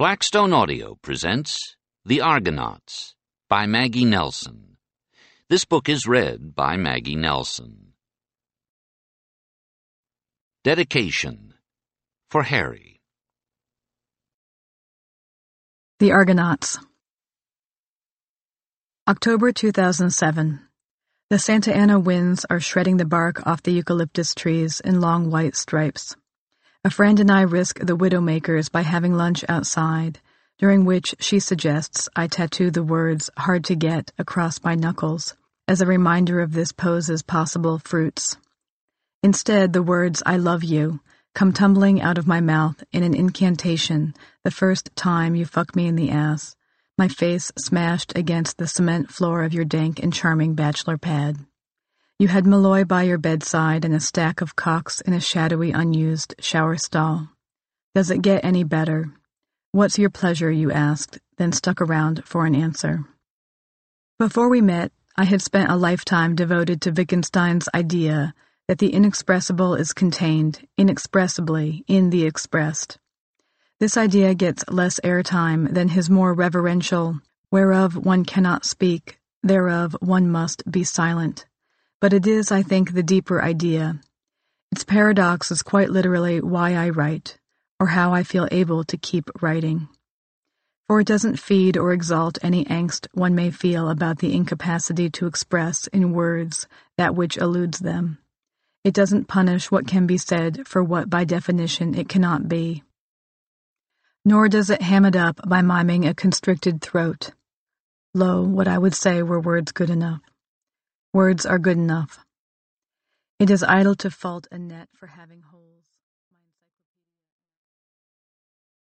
Blackstone Audio presents The Argonauts by Maggie Nelson. This book is read by Maggie Nelson. Dedication for Harry. The Argonauts. October 2007. The Santa Ana winds are shredding the bark off the eucalyptus trees in long white stripes. A friend and I risk the widowmakers by having lunch outside, during which she suggests I tattoo the words "hard to get" across my knuckles, as a reminder of this pose's possible fruits. Instead, the words "I love you" come tumbling out of my mouth in an incantation the first time you fuck me in the ass, my face smashed against the cement floor of your dank and charming bachelor pad. You had Malloy by your bedside and a stack of cocks in a shadowy, unused shower stall. Does it get any better? What's your pleasure, you asked, then stuck around for an answer. Before we met, I had spent a lifetime devoted to Wittgenstein's idea that the inexpressible is contained, inexpressibly, in the expressed. This idea gets less airtime than his more reverential, "whereof one cannot speak, thereof one must be silent." But it is, I think, the deeper idea. Its paradox is quite literally why I write, or how I feel able to keep writing. For it doesn't feed or exalt any angst one may feel about the incapacity to express in words that which eludes them. It doesn't punish what can be said for what by definition it cannot be. Nor does it ham it up by miming a constricted throat. Lo, what I would say were words good enough. Words are good enough. It is idle to fault a net for having holes.